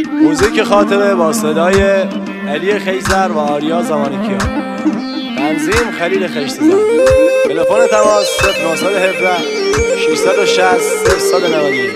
موزیک خاطره با صدای علی خیزر و آریا زمانیکیان. تنظیم خلیل خشتزن. تلفن تماس 0917 660 0191.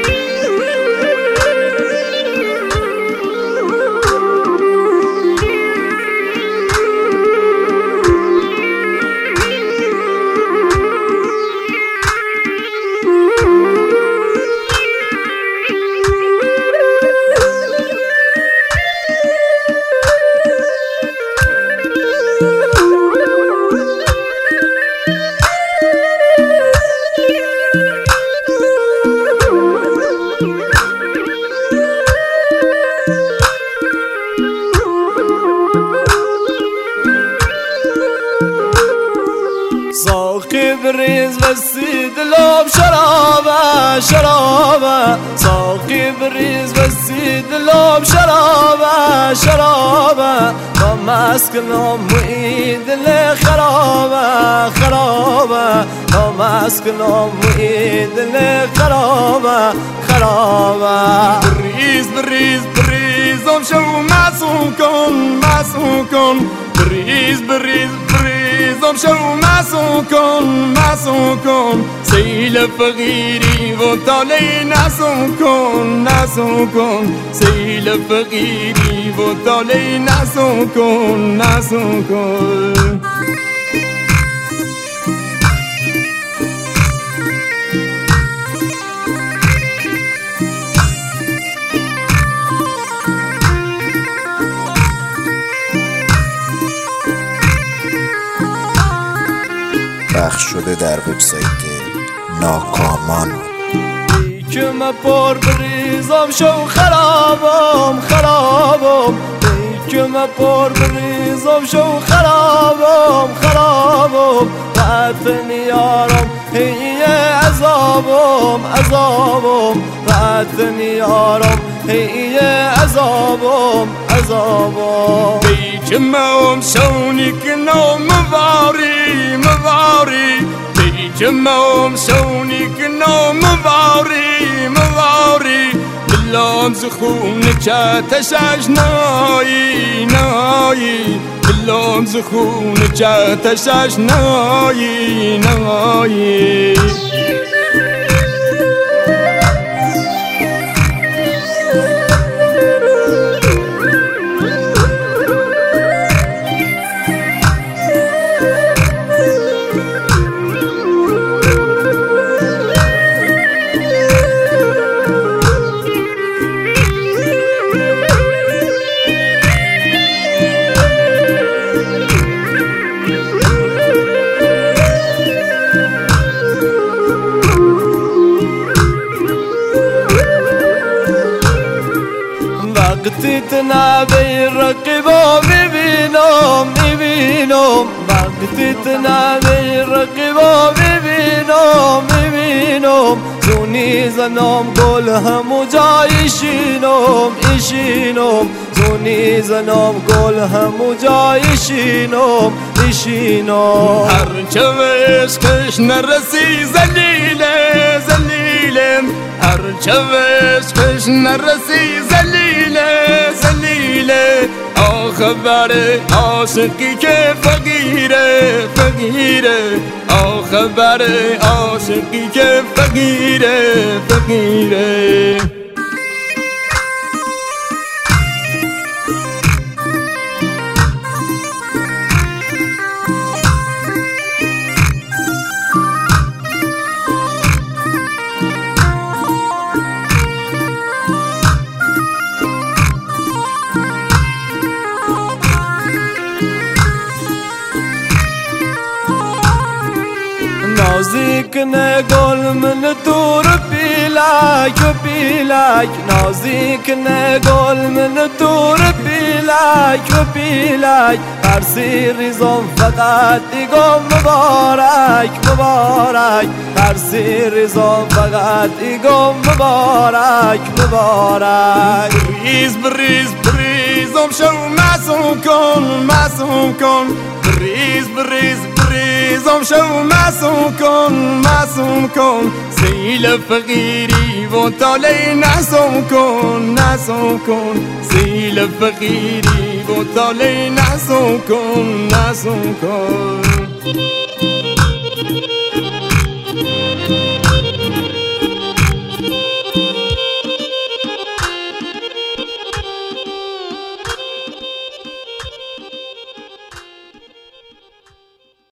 ساقی بریز وسید لب شرابه شرابه، ساقی بریز وسید لب شرابه شرابه، تا مسکنم موید ل خرابه خرابه، تا مسکنم موید ل خرابه خرابه. بریز بریز بریزم شو معصوم کن معصوم کن، بریز بریز بریزم شو معصوم کن، سیل فقیری و تالی نسوم کن، سیل فقیری و تالی نسوم کن. پخش شده در وبسایت ناکامان. که من پر بریزم شو خرابم خرابم، که من پر بریزم شو خرابم خرابم، رد نیارم هی عذابم عذابم، رد نیارم هی عذابم عذابم. بیچ مام شونی کنو مواری مواری، بیچ مام شونی کنو مواری مواری، بلام زخون چتش نایی نایی، بلام زخون چتش نایی نایی. وقتی تنبی رقیبا میبینم میبینم، وقتی تنبی رقیبا میبینم میبینم، زونی زنم گل همو جای شینم ایشینم، زونی زنم گل همو جای شینم ایشینم. هرچه عشقش نرسی زلیله زلیله، هرچه عشقش نرسی زلیله زلیله، خبر عاشقی که فقیره فقیره، خبر عاشقی که فقیره فقیره. نازک نه گل من تور پیلک پیلک، نازک نه گل من تور پیلک پیلک، هر ریزم فقط دیگم مبارک مبارک، هر ریزم فقط دیگم مبارک مبارک. بریز بریز بریزم شو معصوم کن، بریز بریز بریزم شو معصوم کن، سیل فقیری و طالعی نسم کن زیل فقیری و طالعی نسم کن